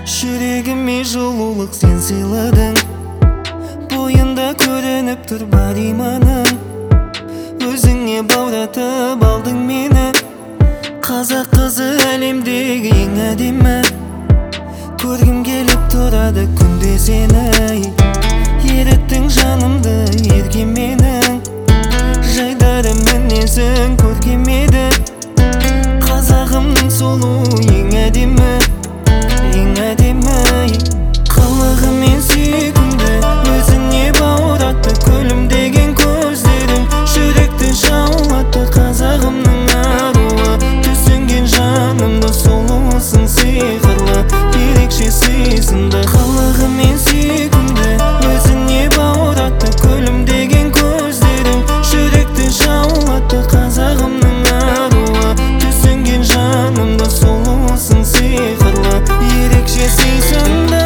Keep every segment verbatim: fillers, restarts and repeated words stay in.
Жүрегіме жылулық сен сыйладың, бойында көрініп тұр бар иманың. Өзіңе бауратып алдың мені, қазақ қызы әлемдегі ең әдемі. Көргім келіп тұрады күнде сені, ереттің жанымды ерке менің. Жайдары мінезің көркем еді, қазағымның сұлу ең әдемі, ең әдемі. Қылығымен сүйкімді, өзіңе бауратты күлімдеген көздерің. Жүректі жаулатты қазағымның аруы, түсінген жанымды сұлусың сиқырлы, ерекше сыйсынды. Қылығымен сүйкімді, өзіңе бауратты күлімдеген көздерің. Жүректі жаулатты қазағымның аруы, түсінген жанымды сұлусың сиқырлы, ерекше сыйсынды.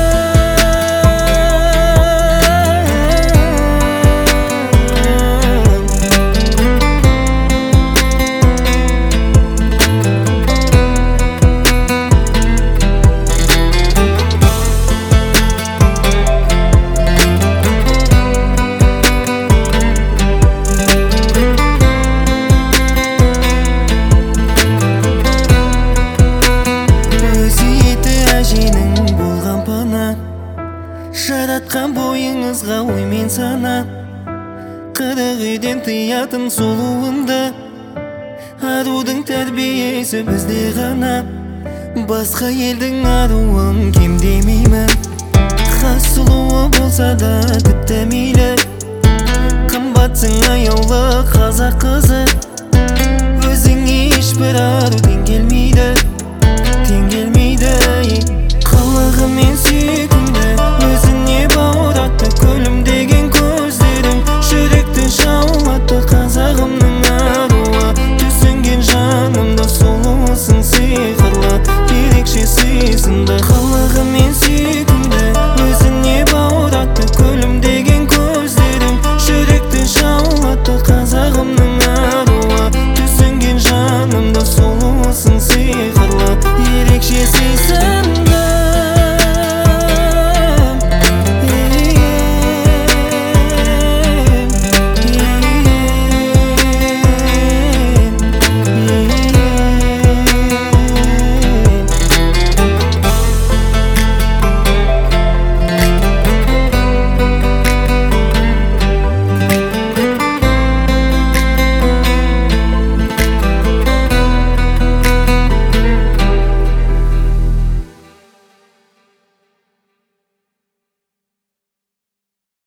Жаратқан бойыңызға оймен сана, қырық үйден тыятын сұлуыңды. Арудың тәрбиесі бізде ғана, басқа елдің аруын кемдемеймін. Хас сұлуы болса да тіпті мейлі, қымбатсың аяулы қазақ қызы. Өзіңе ешбір ару тең келмейді, тең келмейді. Қылығымен сүйкімді, өзіңе бауратты күлімдеген көздерің. Жүректі жаулатты қазағымның аруы, түсінген жанымды сұлусың сиқырлы, ерекше сыйсынды.